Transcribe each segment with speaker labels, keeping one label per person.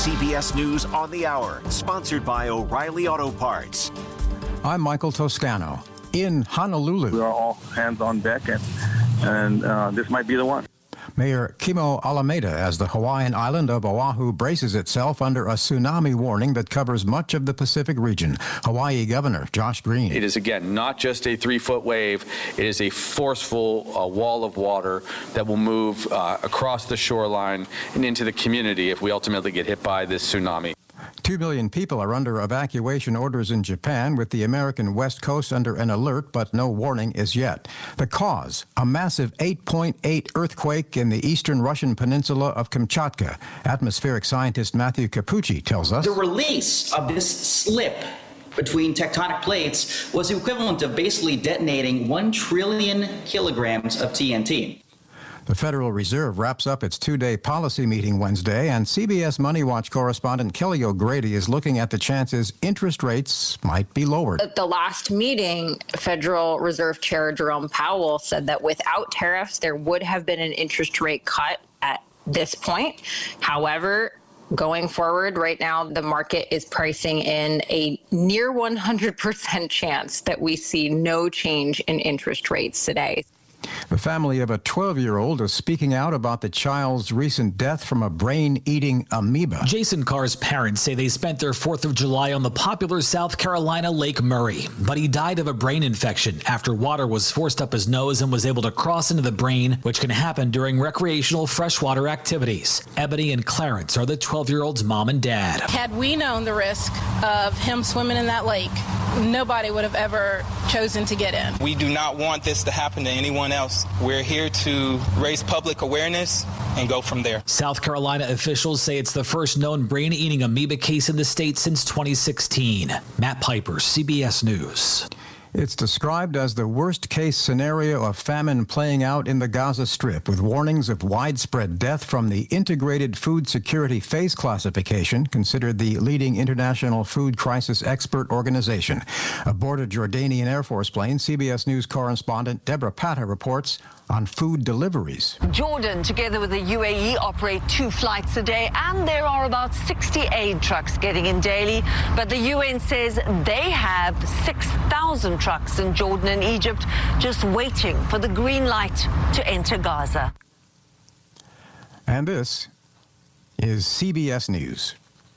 Speaker 1: CBS News on the Hour, sponsored by O'Reilly Auto Parts.
Speaker 2: I'm Michael Toscano in Honolulu.
Speaker 3: We are all hands on deck, and this might be the one.
Speaker 2: Mayor Kimo Alameda as the Hawaiian island of Oahu braces itself under a tsunami warning that covers much of the Pacific region. Hawaii Governor Josh Green.
Speaker 4: It is, again, not just a 3-foot wave. It is a forceful wall of water that will move across the shoreline and into the community if we ultimately get hit by this tsunami.
Speaker 2: 2 million people are under evacuation orders in Japan, with the American West Coast under an alert, but no warning as yet. The cause, a massive 8.8 earthquake in the eastern Russian peninsula of Kamchatka. Atmospheric scientist Matthew Capucci tells us.
Speaker 5: The release of this slip between tectonic plates was the equivalent of basically detonating 1 trillion kilograms of TNT.
Speaker 2: The Federal Reserve wraps up its 2-day policy meeting Wednesday, and CBS Money Watch correspondent Kelly O'Grady is looking at the chances interest rates might be lowered.
Speaker 6: At the last meeting, Federal Reserve Chair Jerome Powell said that without tariffs, there would have been an interest rate cut at this point. However, going forward, right now, the market is pricing in a near 100% chance that we see no change in interest rates today.
Speaker 2: The family of a 12-year-old is speaking out about the child's recent death from a brain-eating amoeba.
Speaker 7: Jason Carr's parents say they spent their 4th of July on the popular South Carolina Lake Murray, but he died of a brain infection after water was forced up his nose and was able to cross into the brain, which can happen during recreational freshwater activities. Ebony and Clarence are the 12-year-old's mom and dad.
Speaker 8: Had we known the risk of him swimming in that lake, nobody would have ever chosen to get in.
Speaker 9: We do not want this to happen to anyone else. We're here to raise public awareness and go from there.
Speaker 7: South Carolina officials say it's the first known brain-eating amoeba case in the state since 2016. Matt Piper, CBS News.
Speaker 2: It's described as the worst-case scenario of famine playing out in the Gaza Strip, with warnings of widespread death from the Integrated Food Security Phase Classification, considered the leading international food crisis expert organization. Aboard a Jordanian Air Force plane, CBS News correspondent Deborah Patta reports on food deliveries.
Speaker 10: Jordan, together with the UAE, operate 2 flights a day, and there are about 60 aid trucks getting in daily. But the UN says they have 6,000 trucks in Jordan and Egypt just waiting for the green light to enter Gaza.
Speaker 2: And this is CBS News.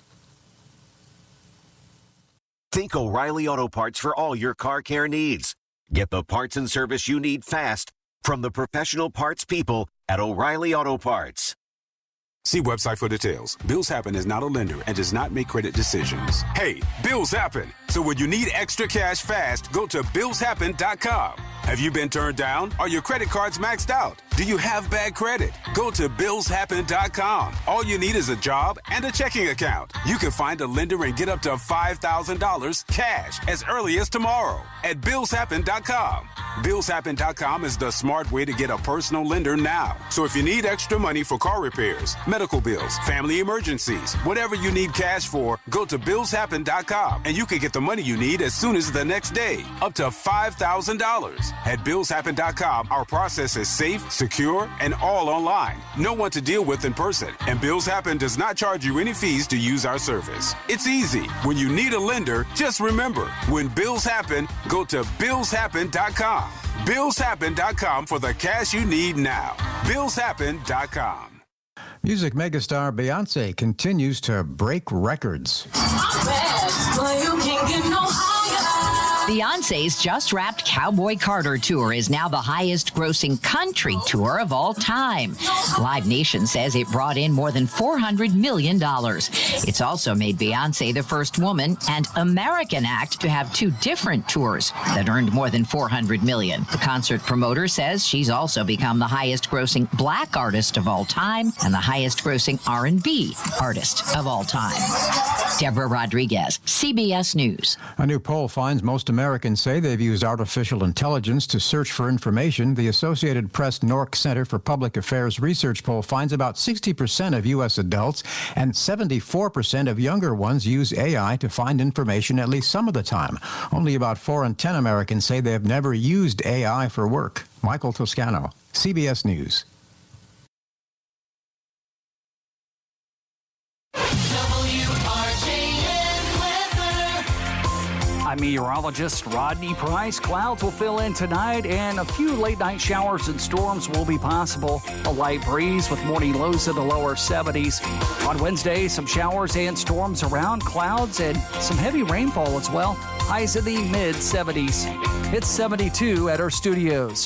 Speaker 1: Think O'Reilly Auto Parts for all your car care needs. Get the parts and service you need fast from the professional parts people at O'Reilly Auto Parts.
Speaker 11: See website for details. Bills Happen is not a lender and does not make credit decisions. Hey, bills happen. So when you need extra cash fast, go to BillsHappen.com. Have you been turned down? Are your credit cards maxed out? Do you have bad credit? Go to BillsHappen.com. All you need is a job and a checking account. You can find a lender and get up to $5,000 cash as early as tomorrow at BillsHappen.com. BillsHappen.com is the smart way to get a personal lender now. So if you need extra money for car repairs, medical bills, family emergencies, whatever you need cash for, go to BillsHappen.com and you can get the money you need as soon as the next day, up to $5,000. At BillsHappen.com, our process is safe, secure, and all online. No one to deal with in person. And Bills Happen does not charge you any fees to use our service. It's easy. When you need a lender, just remember, when bills happen, go to BillsHappen.com. BillsHappen.com for the cash you need now. BillsHappen.com.
Speaker 2: Music megastar Beyonce continues to break records.
Speaker 12: Beyonce's just-wrapped Cowboy Carter tour is now the highest-grossing country tour of all time. Live Nation says it brought in more than $400 million. It's also made Beyonce the first woman and American act to have 2 different tours that earned more than $400 million. The concert promoter says she's also become the highest-grossing black artist of all time and the highest-grossing R&B artist of all time. Deborah Rodriguez, CBS News.
Speaker 2: A new poll finds most Americans say they've used artificial intelligence to search for information. The Associated Press Nork Center for Public Affairs research poll finds about 60% of U.S. adults and 74% of younger ones use AI to find information at least some of the time. Only about 4 in 10 Americans say they have never used AI for work. Michael Toscano, CBS News.
Speaker 13: I'm meteorologist Rodney Price. Clouds will fill in tonight and a few late night showers and storms will be possible. A light breeze with morning lows in the lower 70s. On Wednesday, some showers and storms around, clouds and some heavy rainfall as well. Highs in the mid 70s. It's 72 at our studios.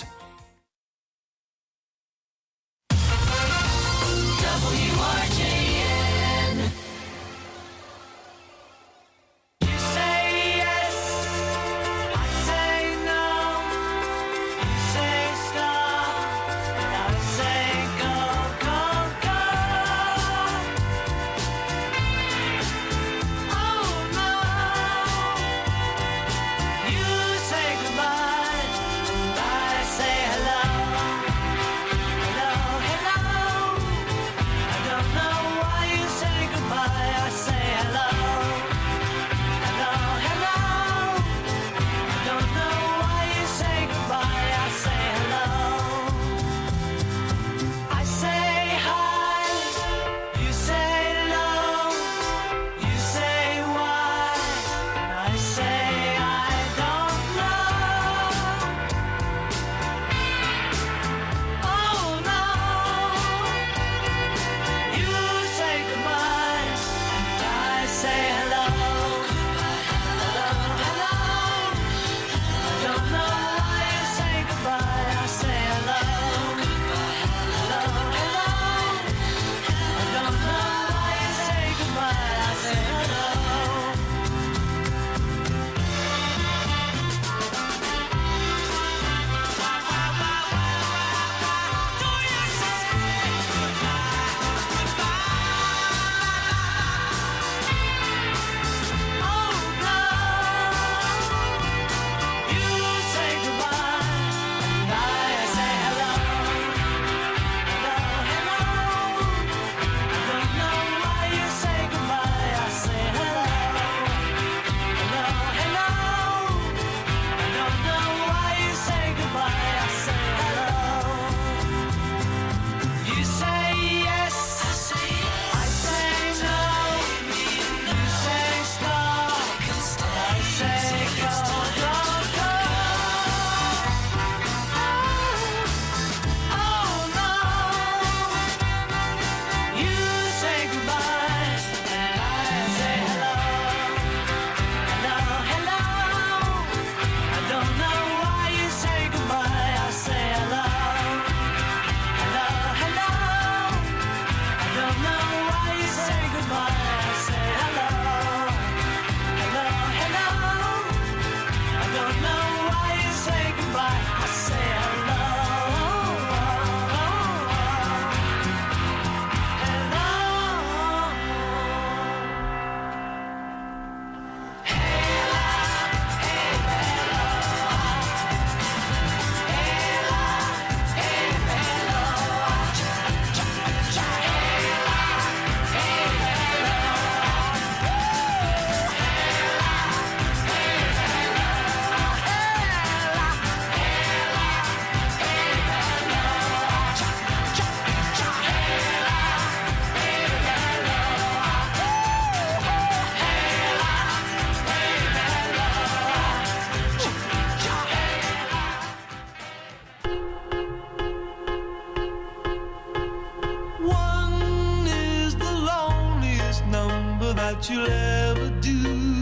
Speaker 14: that you'll ever do.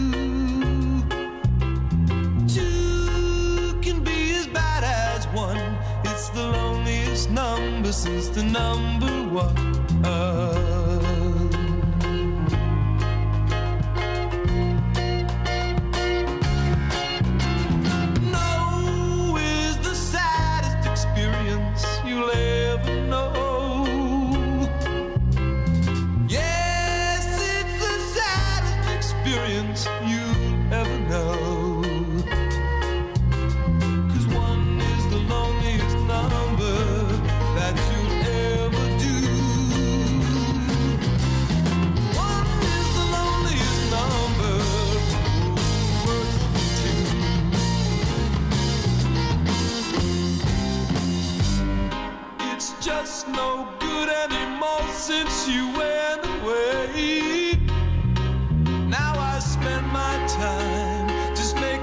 Speaker 14: Two can be as bad as one. It's the loneliest number since the number one. No is the saddest experience you'll ever know. Yes, it's the saddest experience you'll ever know. 'Cause one is the loneliest number that you'll ever do. One is the loneliest number, worse than two. It's just no good anymore since you went away. Now I spend my time just making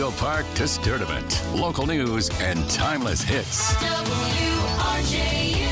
Speaker 15: Central Park to Sturdivant. Local news and timeless hits.
Speaker 14: WRJN.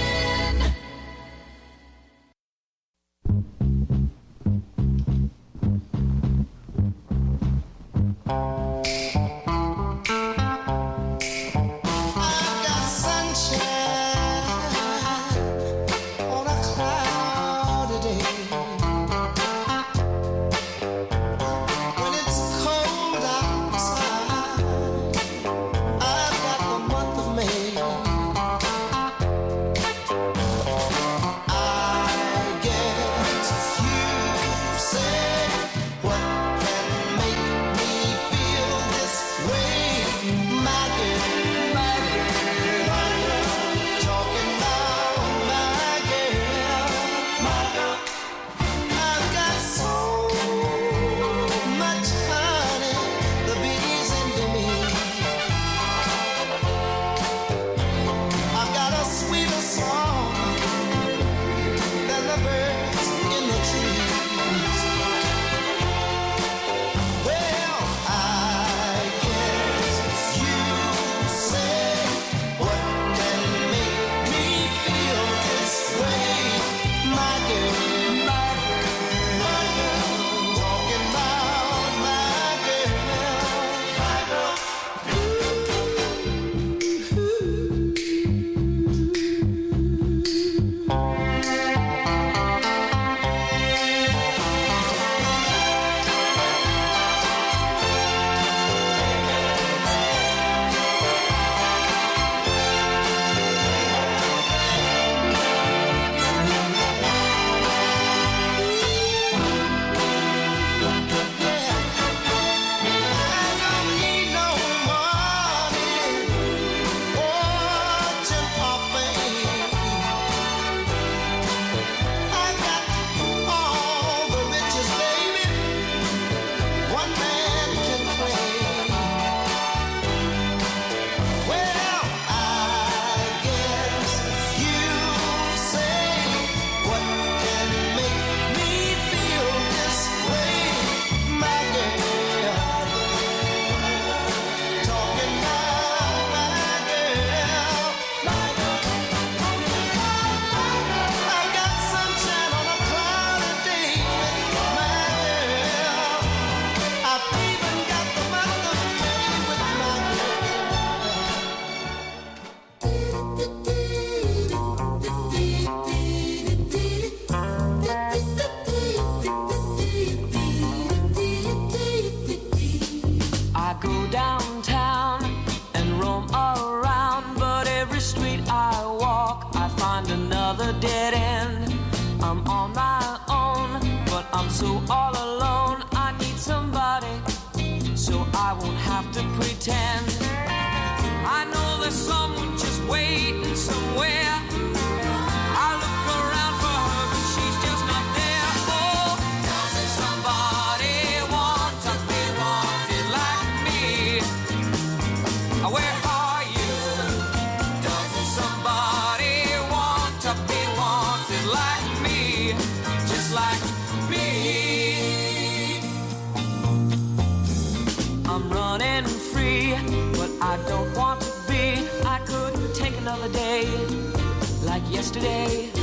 Speaker 16: Yesterday,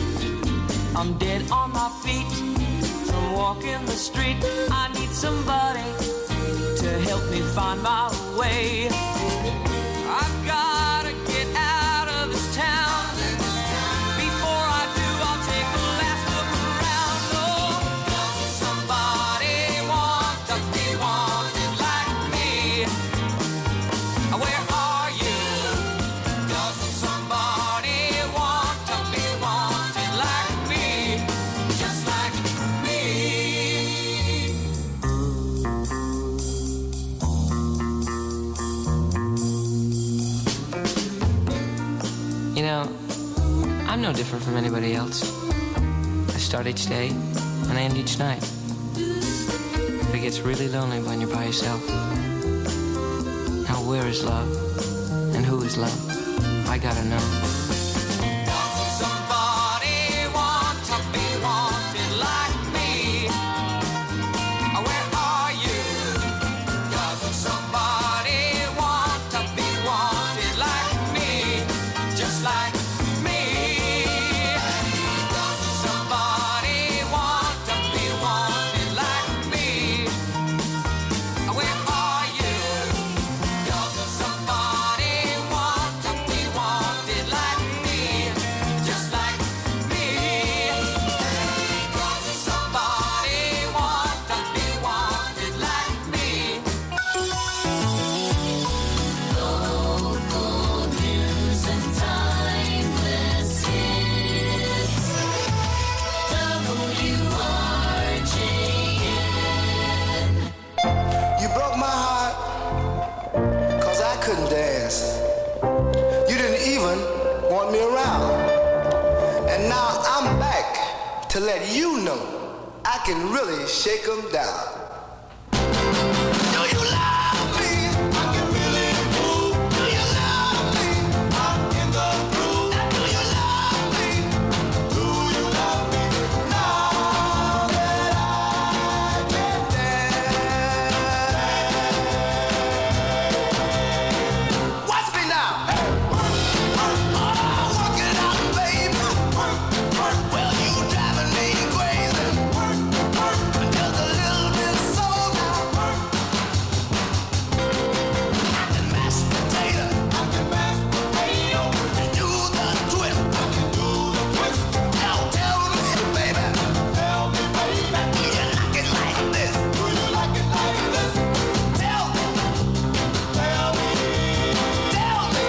Speaker 16: I'm dead on my feet from walking the street. I need somebody to help me find my way. I've gotta get out of this town. Before I do, I'll take the last look around. Oh, doesn't somebody want to be wanted like me? Where are you? Doesn't somebody want to be wanted like me? Just like me.
Speaker 17: You know, I'm no different from anybody else. I start each day and I end each night. But it gets really lonely when you're by yourself. Now where is love? And who is love? I gotta know.
Speaker 16: Doesn't somebody want to be wanted like me? Where are you? Doesn't somebody
Speaker 18: to let you know I can really shake them down. Do you love me? I can really move. Do you love me? I'm in the groove. Do you love me? Do you love me? Now that I can dance. Watch me now. Oh, work it out, baby. Well, you driving me crazy. Just a little bit soul now. And mashed potato. I can mash potato. And do the twist. I can do the twist. Now tell me, baby. Tell me, baby. Do you like it like this? Do you like it like this? Tell me. Tell me. Tell me.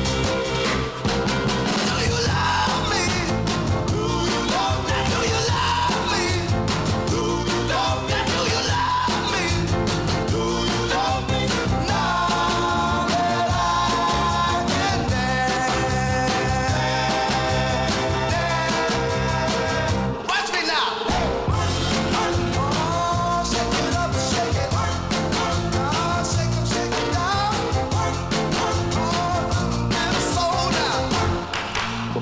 Speaker 18: Do you love me? Do you love me? Do you love me? Do you love me? Do you love me? Do you love me? Now that I can dance. Watch me now. Oh, shake it up, shake it. Oh, shake it down. Oh, and soul now.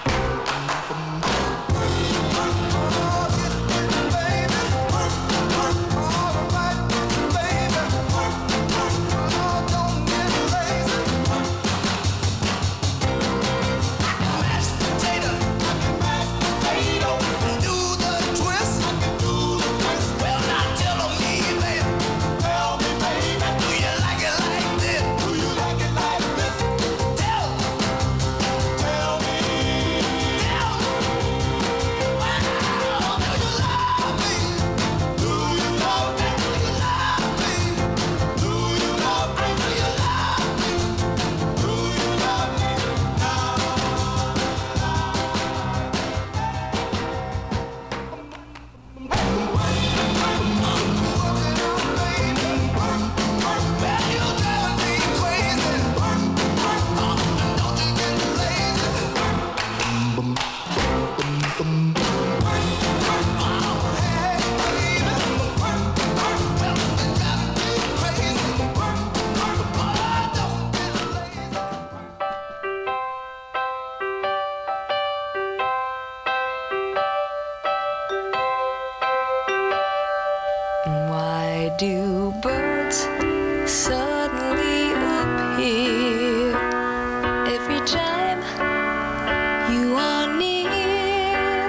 Speaker 19: Why do birds suddenly appear every time you are near?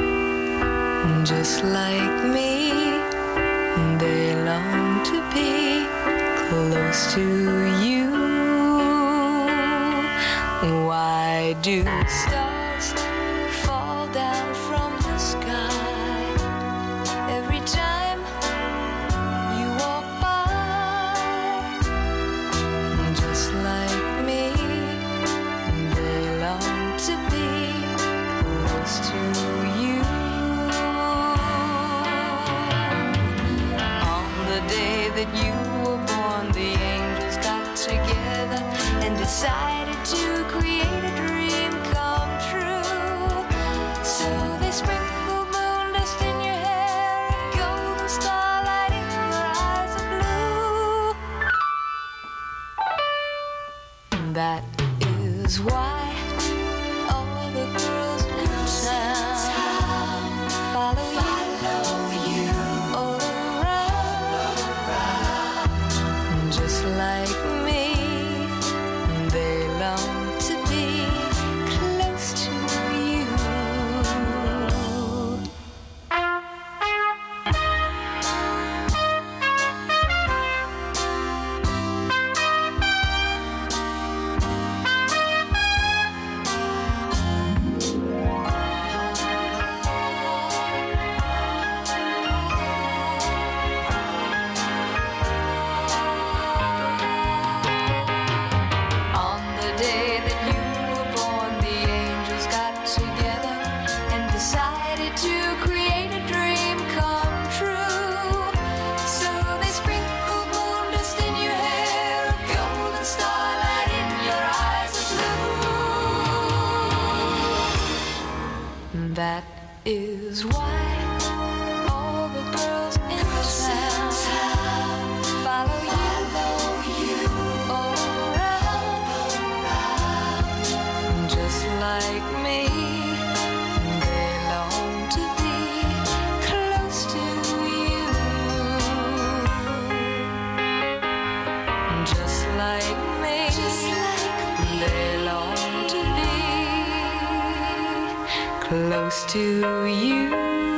Speaker 19: Just like me, they long to be close to you. Why do stars fall down from the sky every time you walk by? Just like me, they long to be close to you. On the day that you were born, the angels got together and decided to create a dream come true. So they sprinkled moon dust in your hair and golden starlight in your eyes of blue. That is why all the girls in town follow you all around. Just like me, they long to be close to you. just like me. They long to be close to you.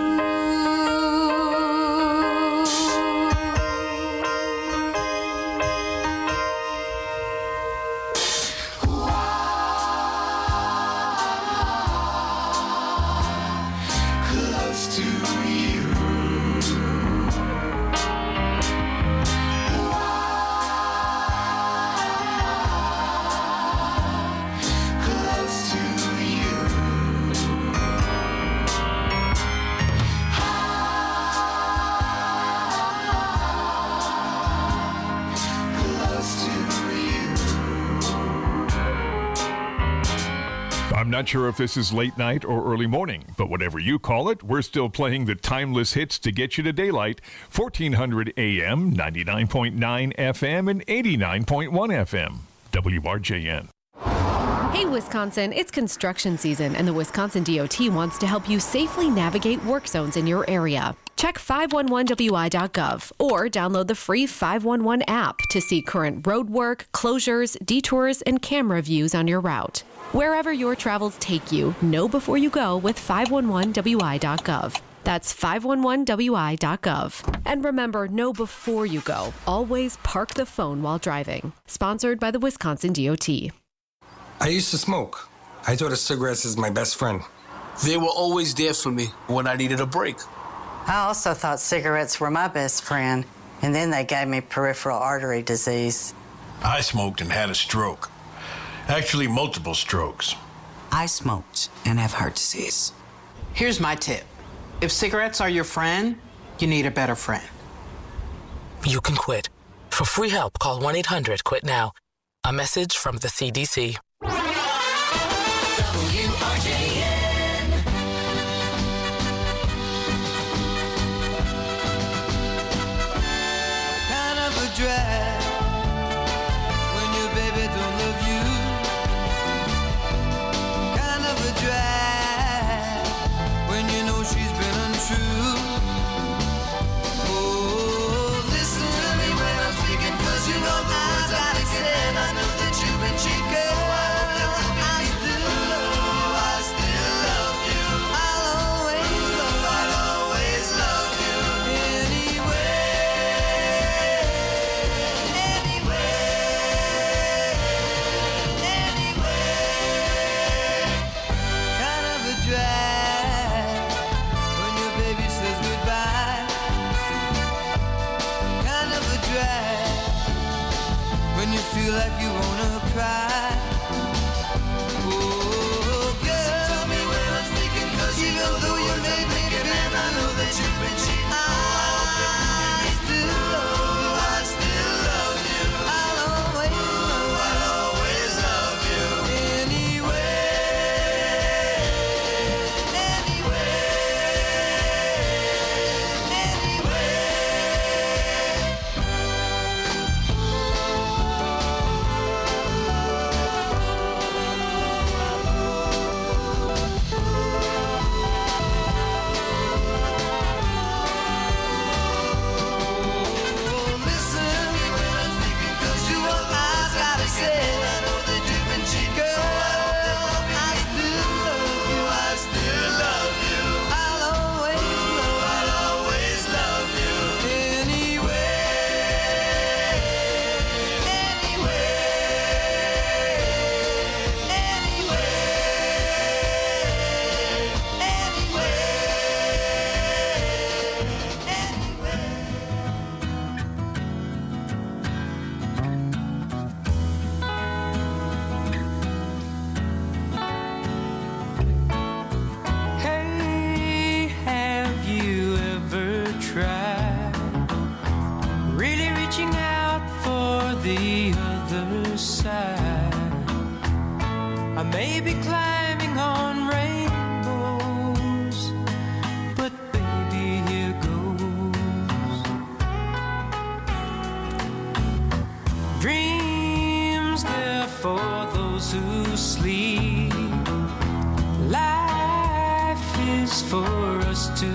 Speaker 20: I'm not sure if this is late night or early morning, but whatever you call it, we're still playing the timeless hits to get you to daylight. 1400 AM, 99.9 FM, and 89.1 FM. WRJN.
Speaker 21: Hey, Wisconsin, it's construction season, and the Wisconsin DOT wants to help you safely navigate work zones in your area. Check 511wi.gov or download the free 511 app to see current road work, closures, detours, and camera views on your route. Wherever your travels take you, know before you go with 511wi.gov. That's 511wi.gov. And remember, know before you go. Always park the phone while driving. Sponsored by the Wisconsin DOT.
Speaker 22: I used to smoke. I thought of cigarettes as my best friend.
Speaker 23: They were always there for me when I needed a break.
Speaker 24: I also thought cigarettes were my best friend, and then they gave me peripheral artery disease.
Speaker 25: I smoked and had a stroke. Actually, multiple strokes.
Speaker 26: I smoked and have heart disease. Here's my tip. If cigarettes are your friend, you need a better friend.
Speaker 27: You can quit. For free help, call 1-800-QUIT-NOW. A message from the CDC.
Speaker 14: Kind of a drag when your baby don't love you. Kind of a drag when you know she's been untrue. Oh, listen to me when I'm speaking, 'cause you know the words I'm thinking, and I know that you've been cheating. Feel like you wanna cry. Oh, girl, listen to me when I'm speaking, 'cause even though you made me feel, and I know that you've been cheating, I still love you. I'll always love you.
Speaker 16: I may be climbing on rainbows, but baby, here goes. Dreams, they're for those who sleep. Life is for us to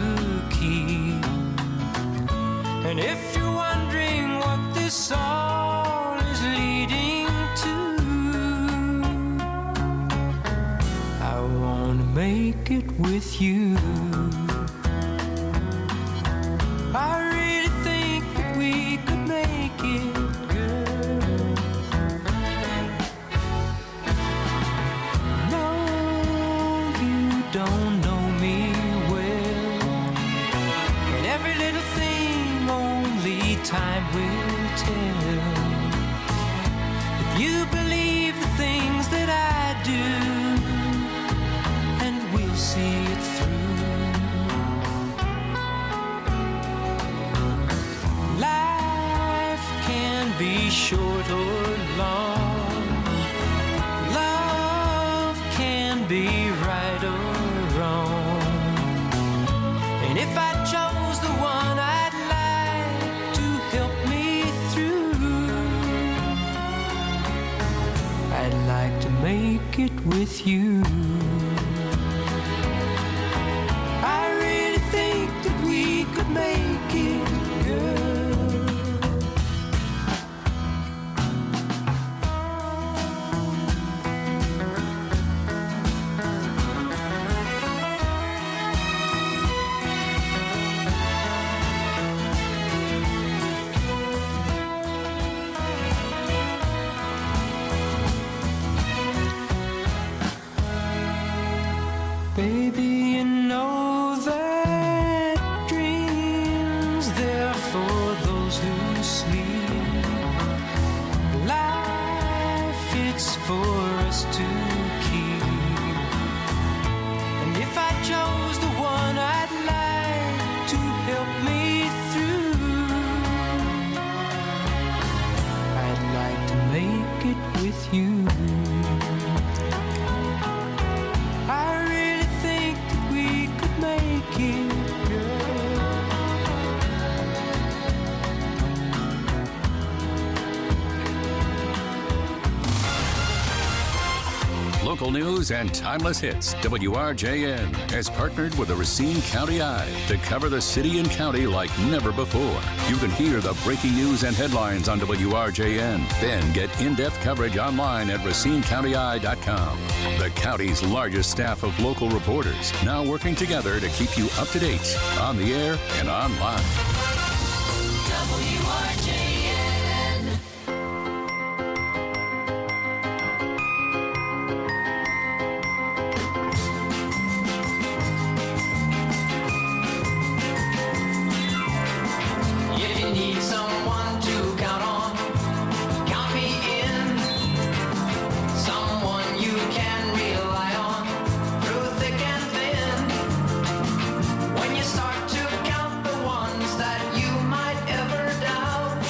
Speaker 16: keep. And if you're wondering what this all is
Speaker 3: make it with you. I really think that we could make it, girl. No, you don't know me well, and every little thing only time will tell. If you believe the things that I do, and we'll see it through. Life can be short or long. Love can be right or wrong. And if I chose the one I'd like to help me through, I'd like to make it with you. I really think that we could make it, girl. Baby, you know that dreams, they're for those who sleep. Life, it's for us to keep. And if I chose the one I'd like to help me through, I'd like to make it with you. I really think that we could make it, girl.
Speaker 15: Local news and timeless hits. WRJN has partnered with the Racine County Eye to cover the city and county like never before. You can hear the breaking news and headlines on WRJN. Then get in-depth coverage online at RacineCountyEye.com. The county's largest staff of local reporters now working together to keep you up to date on the air and online.
Speaker 14: WRJN.
Speaker 16: If you need someone to count on, count me in. Someone you can rely on through thick and thin. When you start to count the ones that you might ever doubt,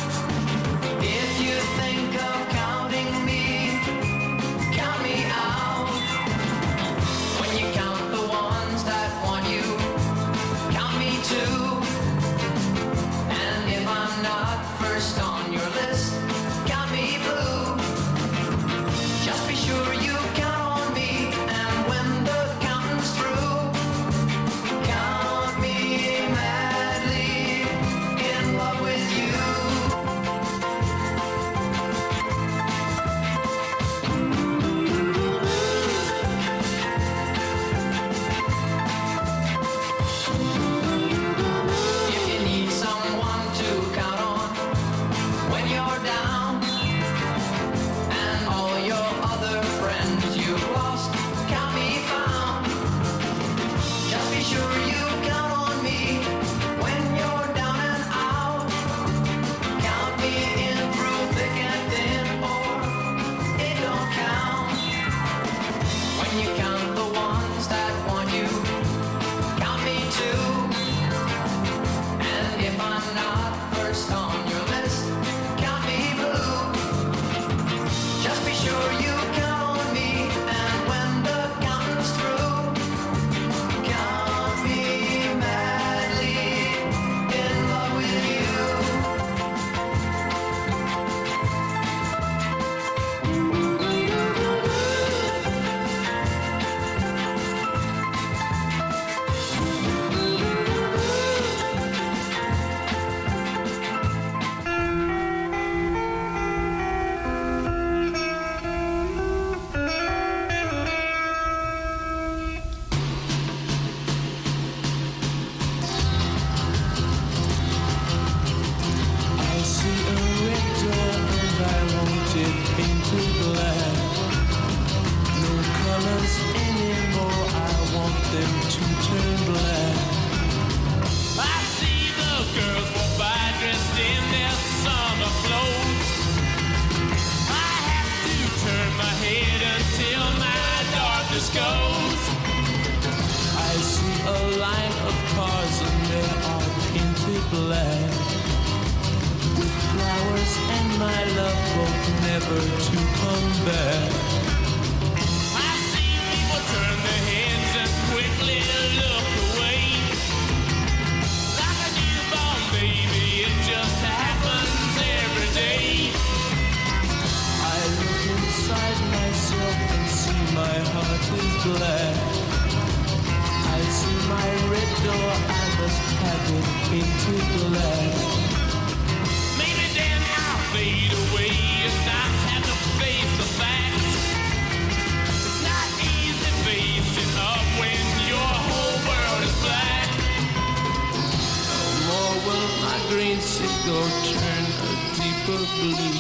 Speaker 3: glad. With flowers and my love both never to come back. I see people turn their heads and quickly look away. Like a newborn baby, it just happens every day. I look inside myself and see my heart is black. I see my red door, I must have it painted black. Maybe then I'll fade away and not have to face the facts. It's not easy facing up when your whole world is black. No more will my green cigar turn a deeper blue.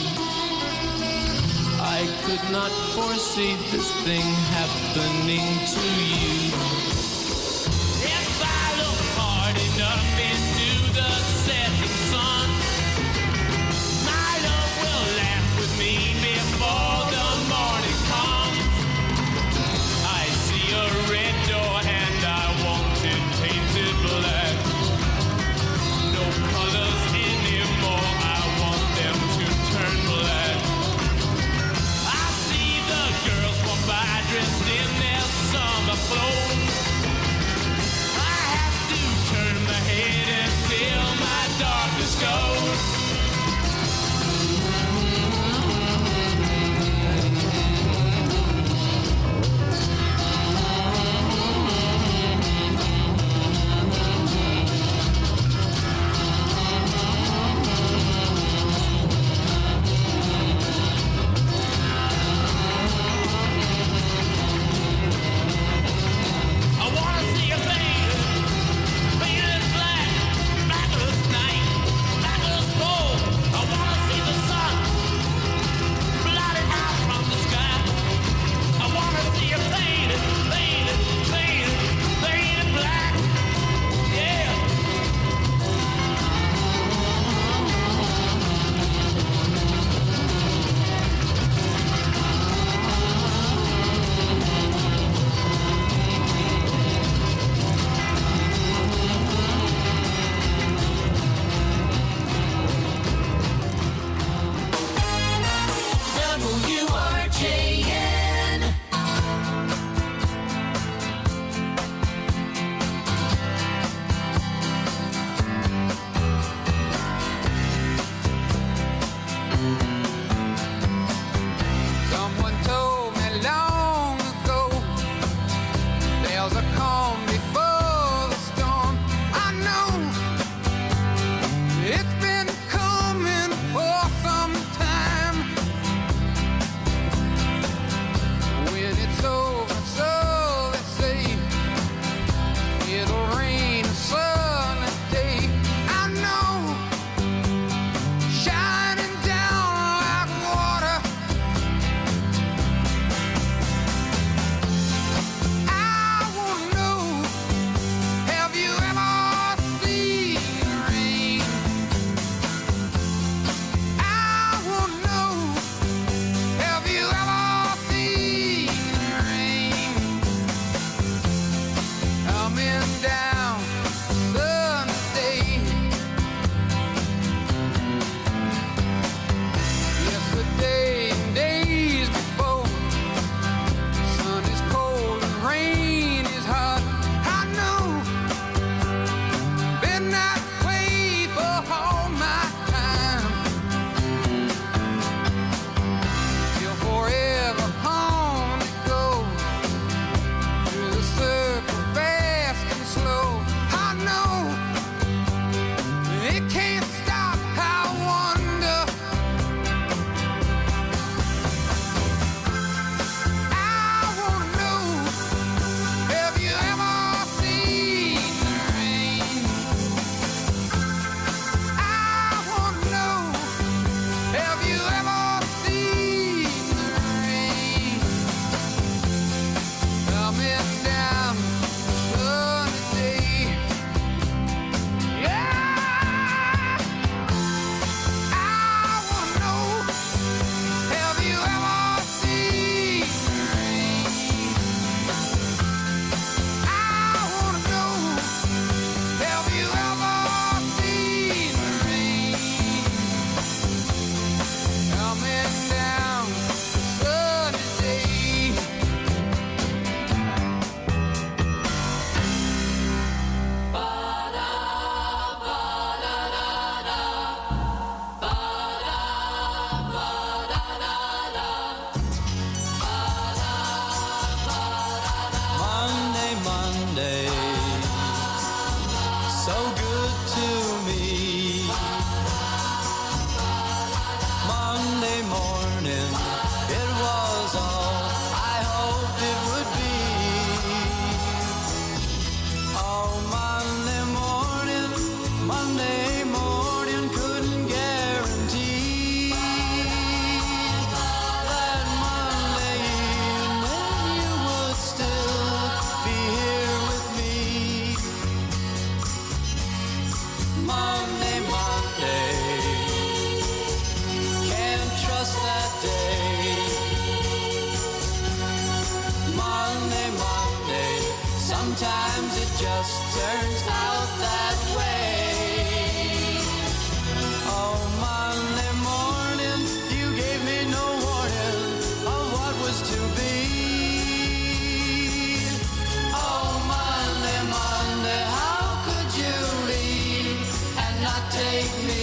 Speaker 3: I could not foresee this thing happening to you. If I look hard enough into the setting sun, my love will laugh with me before the morning comes. I see a red door and I want it painted black. No colors anymore, I want them to turn black. I see the girls walk by dressed in their summer clothes. I have to turn my head and feel my dark
Speaker 16: just turns out that way. Oh, Monday morning, you gave me no warning of what was to be. Oh, Monday, Monday, how could you leave and not take me?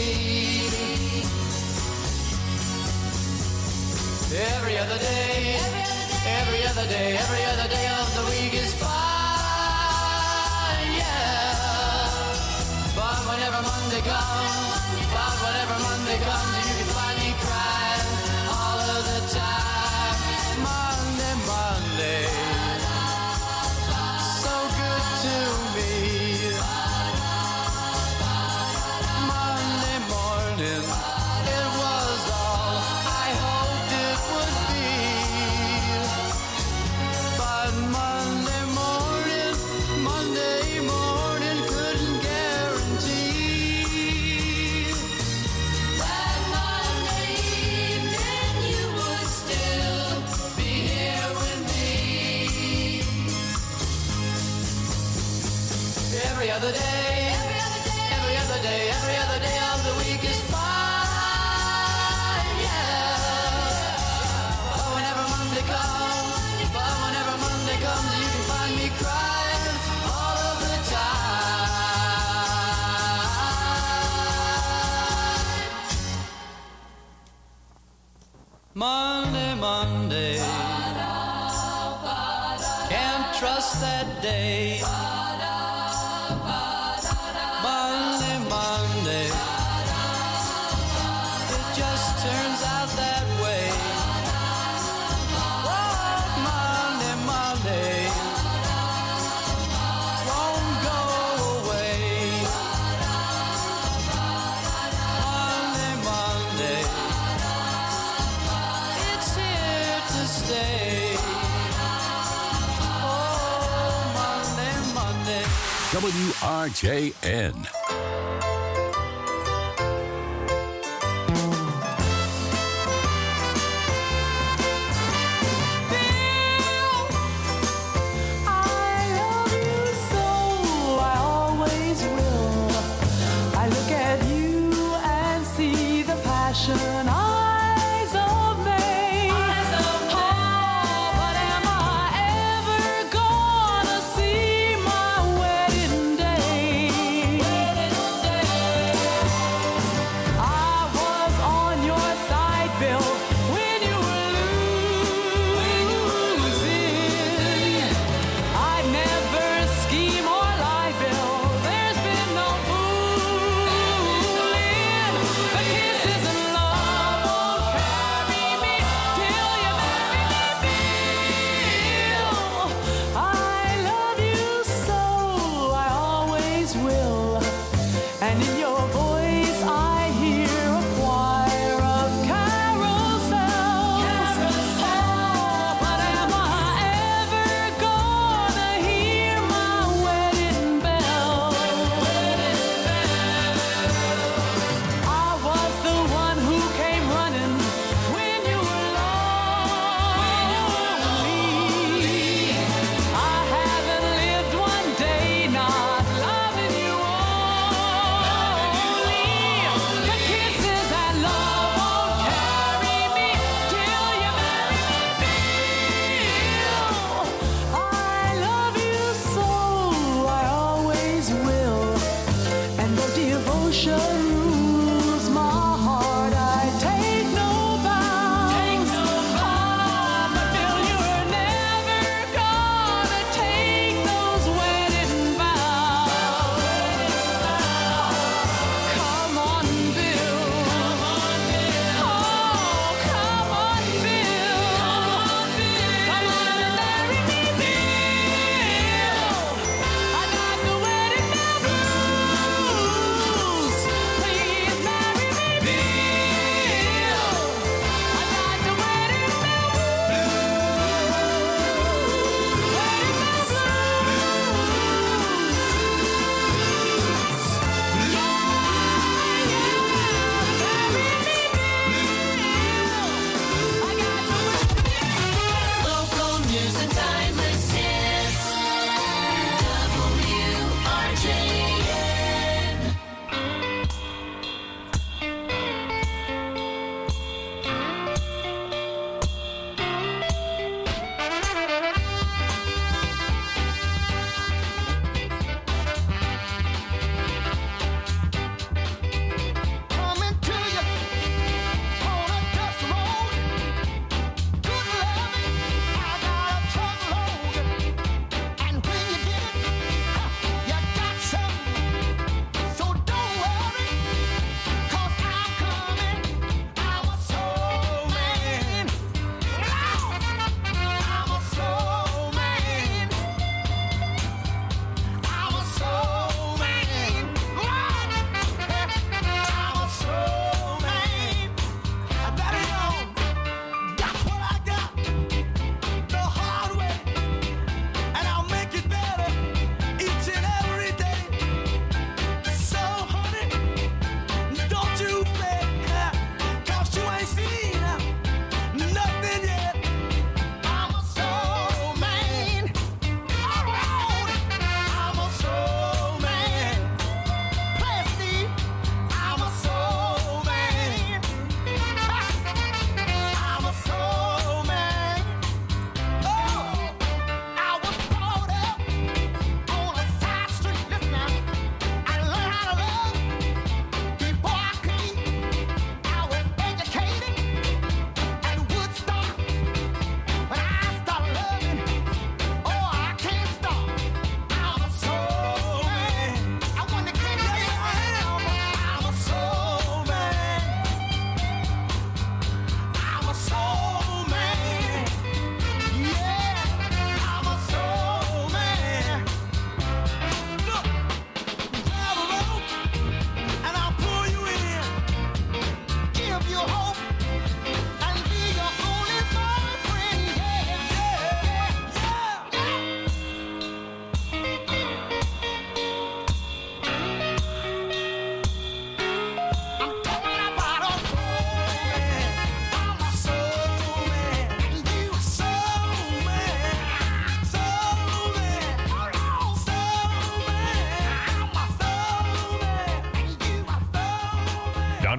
Speaker 16: Every other day, every other day, every other day of the week is fine, yeah. But whenever Monday comes, you can find me crying all of the time. Monday, Monday, so good to me. Monday morning, it was all I hoped it would be. But Monday morning couldn't guarantee that Monday evening you would still be here with me. Every other day, every other day, every other day of the week is fine, yeah. But whenever Monday comes, you can find me crying all of the time. Monday, can't trust that day. Monday, it just turns out that way. Oh, Monday, won't go away. Monday, it's here to stay. Oh, Monday.
Speaker 15: WRJN.
Speaker 3: Eyes of May. Oh, but am I ever gonna see my wedding day?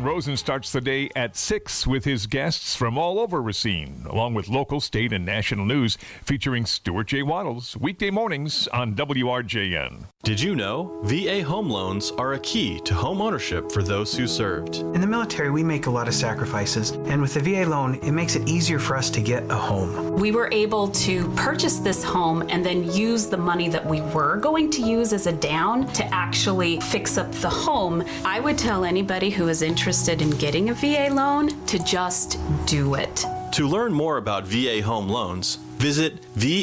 Speaker 20: Rosen starts the day at 6 with his guests from all over Racine, along with local, state, and national news featuring Stuart J. Waddles, weekday mornings on WRJN.
Speaker 4: Did you know VA home loans are a key to home ownership for those who served?
Speaker 5: In the military, we make a lot of sacrifices, and with the VA loan, it makes it easier for us to get a home.
Speaker 6: We were able to purchase this home and then use the money that we were going to use as a down to actually fix up the home. I would tell anybody who is interested in getting a VA loan to just do it.
Speaker 4: To learn more about VA home loans, visit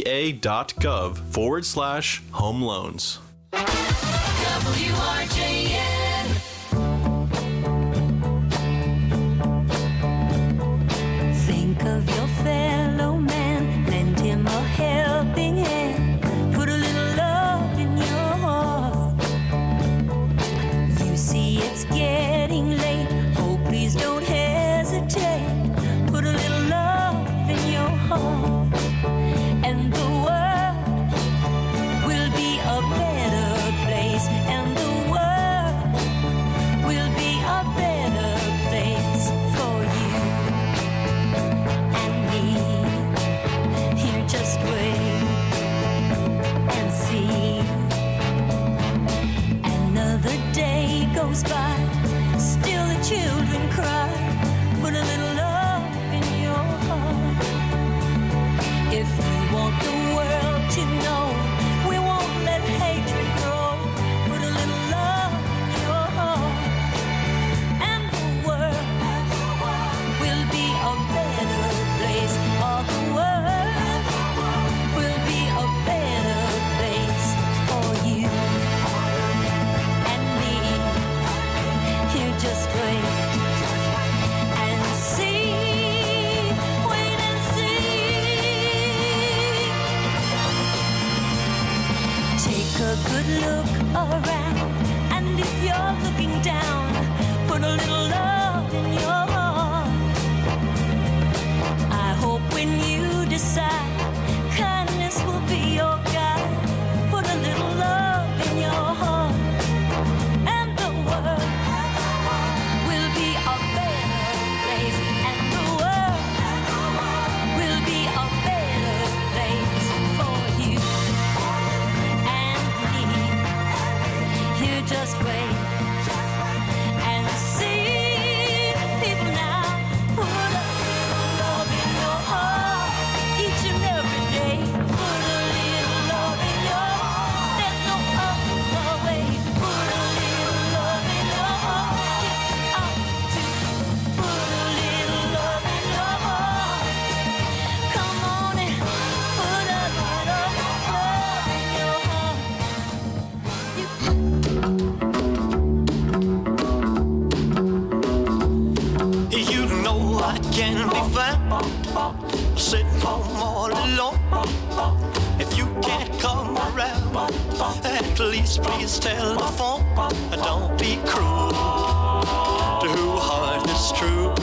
Speaker 4: va.gov/home loans.
Speaker 14: WRJN.
Speaker 7: Think of your fellow man, lend him a helping hand, put a little love in your heart. You see it's getting late, oh please don't hesitate, put a little love in your heart, and the world will be a better place, and the world will be a better place for you and me. Here, just wait and see. Another day goes by, still the children cry. Put a little love in your heart. If you want the world to know, we won't let hatred grow. Put a little love in your heart, and the world will be a better place. All the world will be a better place for you and me. Here, just wait and see. Wait and see. Take a good look around, and if you're looking down, put a little love in your heart. I hope when you decide, kindness will be your guide. Put a little love in your heart, and the world will be a better place, and the world will be a better place for you and me. Here, just wait and see. People now, put a little love in your heart each and every day. Put a little love in your heart. There's no other way. Put a little love in your heart. You ought to put a little love in your heart. Come on and put a little love in your heart.
Speaker 14: You know I can be found sitting home all alone. If you can't come around, at least please telephone. Don't be cruel to who heart is true.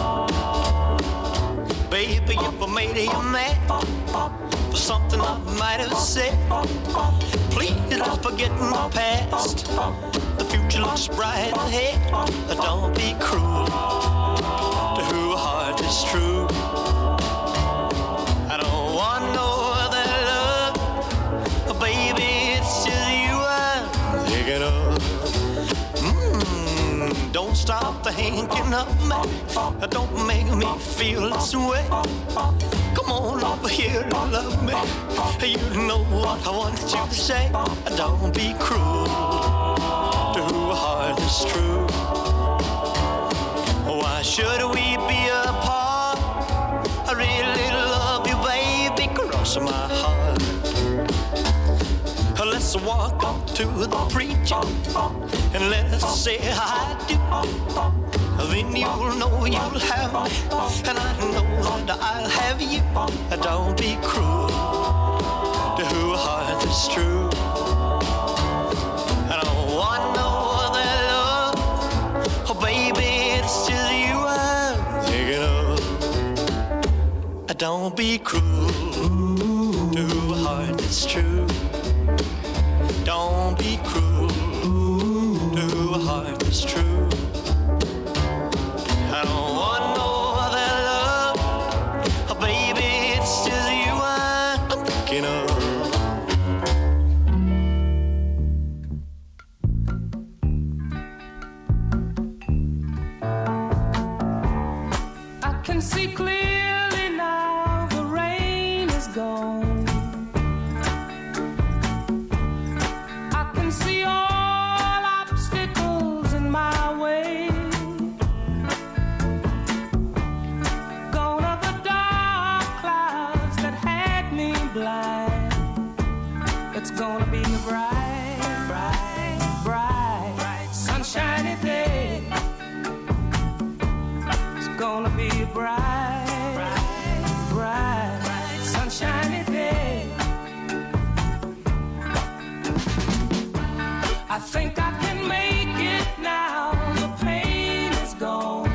Speaker 14: Baby, if I made you mad for something I might have said, please don't forget my past. The future looks bright ahead. Don't be cruel to who heart is true. I don't want no other love, baby, it's just you I'm thinking of. Don't stop thinking of me, don't make me feel this way. Come on over here and love me, you know what I want you to say. Don't be cruel to who heart is true. Why should we be apart? I really love you, baby, cross my heart. Let's walk up to the preacher and let's say I do. Then you'll know you'll have me, and I know that I'll have you. Don't be cruel to who heart is true. I don't want no other love, oh baby, it's just you I'm thinking of. Don't be cruel to who heart is true. Don't be cruel to who heart is true.
Speaker 3: see clearly now, the rain is gone. I can see all obstacles in my way. Gone are the dark clouds that had me blind. It's gonna be a bright, bright, bright, bright, sunshiny day. It's gonna be a bright, bright, bright, bright, sunshiny day. I think I can make it now. The pain is gone.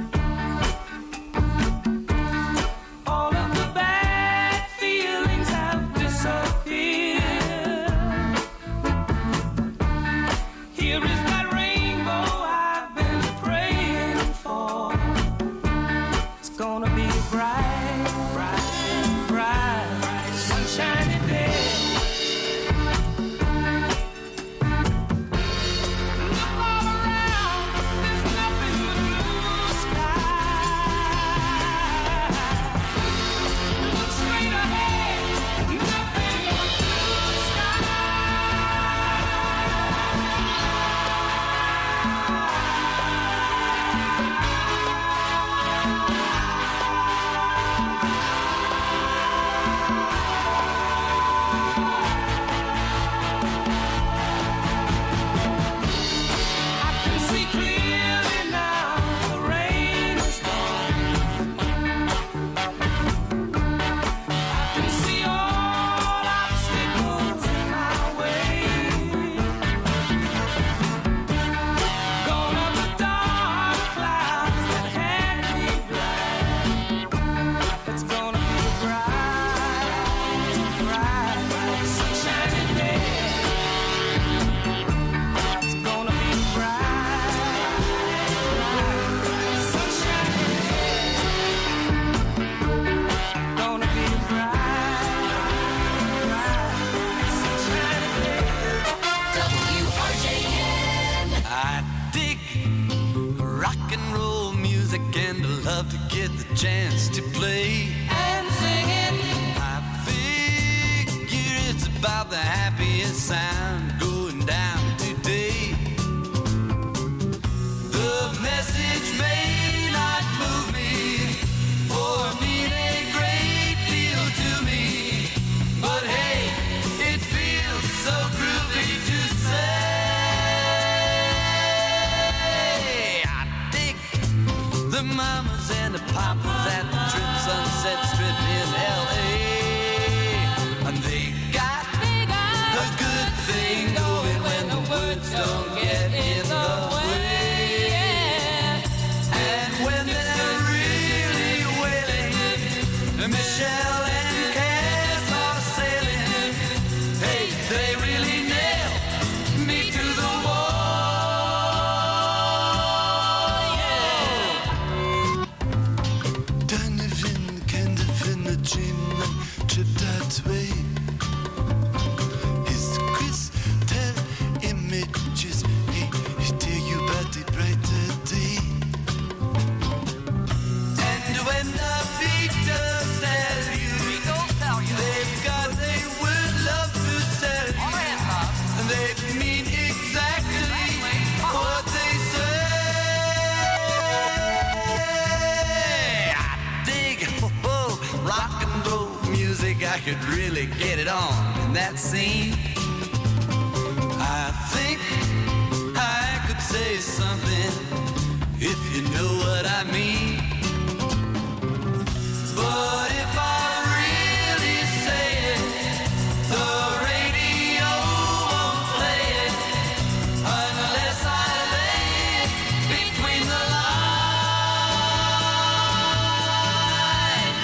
Speaker 3: All of the bad feelings have disappeared. Here is that rainbow I've been praying for. It's gonna be a bright, bright, bright, bright, sunshiny day. Look all around, there's nothing but blue sky. Look straight ahead, nothing but blue I can see clearly now, the rain is gone. I can see all obstacles in my way. Gone are the dark clouds that had me blind. It's gonna be a bright, bright, bright, sunshiny day. It's gonna be a bright, bright, sunshiny day. Gonna be a bright, bright, sunshiny day.
Speaker 14: WRJN. I dig rock and roll music and I love to get the chance to play and sing it. I figure it's about the happiest sound going down today. The message may not move me or mean a great deal to me, but hey, it feels so groovy to say. I dig the mamas and the papas at the Trip Sunset Strip in L.A. And they got a good thing going when the words don't get in the way. And when they're really wailing, Michelle and Cass are sailing. Hey, they really nail me to the wall. Yeah. Donovan, kind of in a dream, like tripped that way. His crystal images, hey, tell you about the brighter day. And when the Beatles tell you, they've got a word love to sell you, and they mean exactly what they say. I dig rock and roll music. I could really get it on in that scene. I think I could say something if you know what I mean. But if I really say it, the radio won't play it unless I lay it between the lines.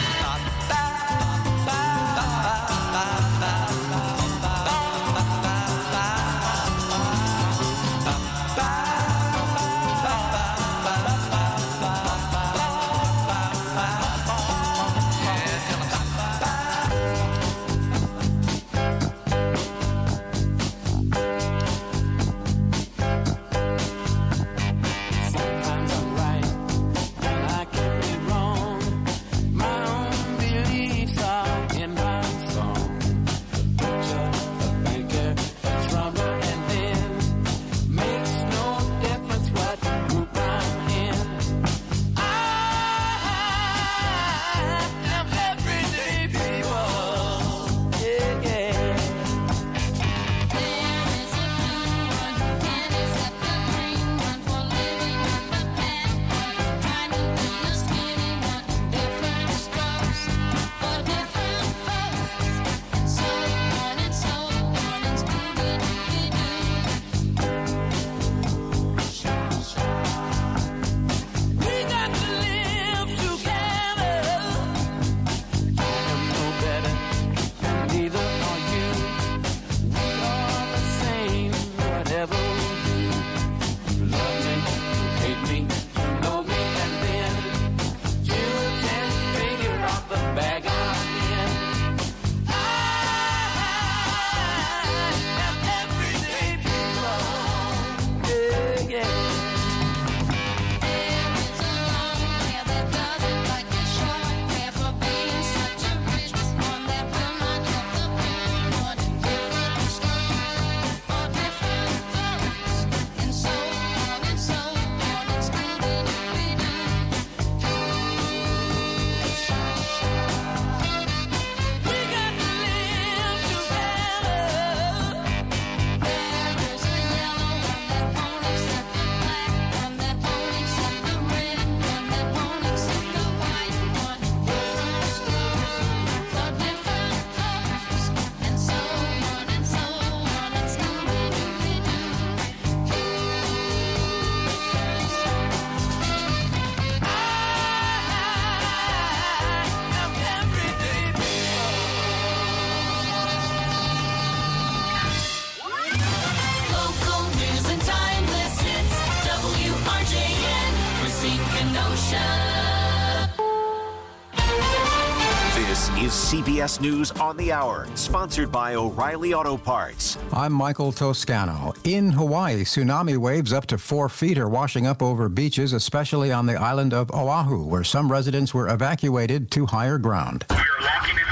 Speaker 1: This is CBS News on the Hour, sponsored by O'Reilly Auto Parts.
Speaker 2: I'm Michael Toscano. In Hawaii, tsunami waves up to 4 feet are washing up over beaches, especially on the island of Oahu, where some residents were evacuated to higher ground.
Speaker 8: We are locking